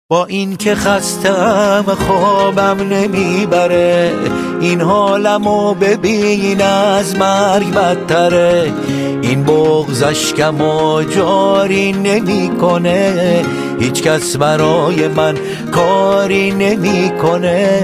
با این که خستم خوابم نمیبره، این حالمو ببین از مرگ بدتره. این بغض اشکمو جاری نمیکنه، هیچ کس برای من کاری نمیکنه.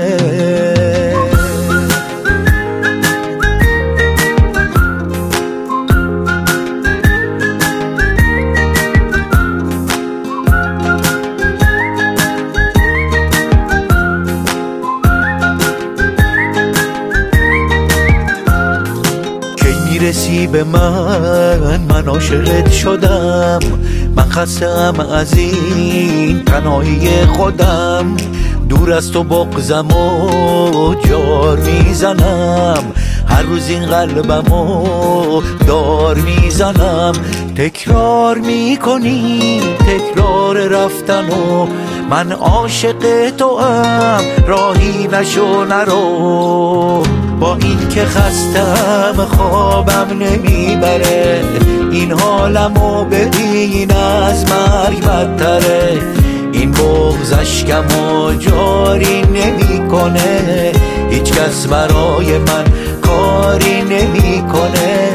رسی به من عاشقت شدم، من خستم از این تنهایی خودم. دور از تو بغضم و جار میزنم، هر روز این قلبمو دار میزنم. تکرار میکنی تکرار رفتنو، من عاشق تو ام راهی نشو نرو. با این که خستم خوابم نمیبره، این حالمو ببین از مرگ بدتره. این بغض اشکمو جاری نمیکنه، هیچ کس برای من کاری نمیکنه.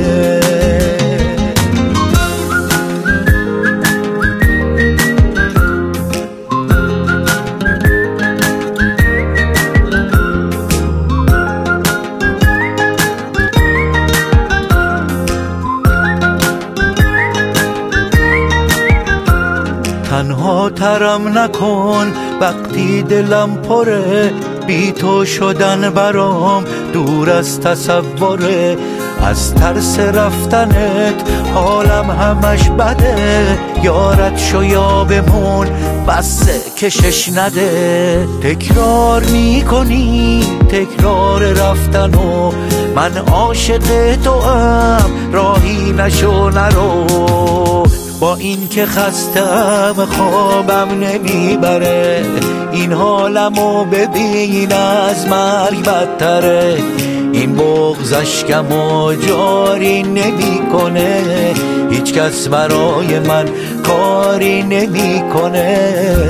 تنها ترم نکن وقتی دلم پره، بی تو شدن برام دور از تصوره. از ترس رفتنت حالم همش بده، یارت شو یا بمون بسه کشش نده. تکرار میکنی تکرار رفتنو، من عاشق تو ام راهی نشو نرو. با این که خستم خوابم نمیبره، این حالمو ببین از مرگ بدتره. این بغض اشکمو جاری نمیکنه، هیچ کس برای من کاری نمیکنه.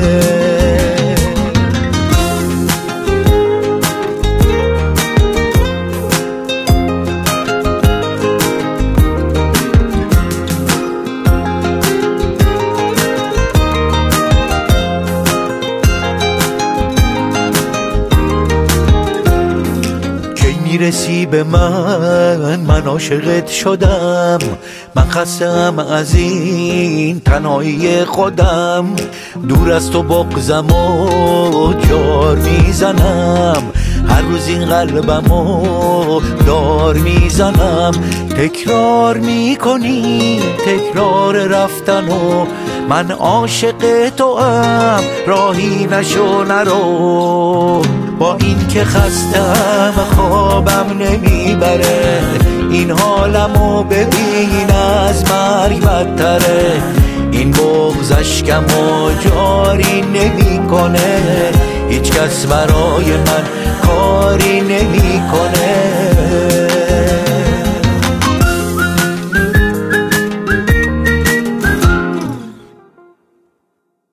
میرسی به من عاشقت شدم، من خستم از این تنهایی خودم. دور از تو بغضم و جار میزنم، هر روز این قلبمو دار میزنم. تکرار میکنی تکرار رفتنو، من عاشق تو ام راهی نشو نرو. با این که خستم خوابم نمیبره، این حالمو ببین از مرگ بدتره. این بغض اشکمو جاری نمیکنه، هیچ کس برای من کاری نمیکنه.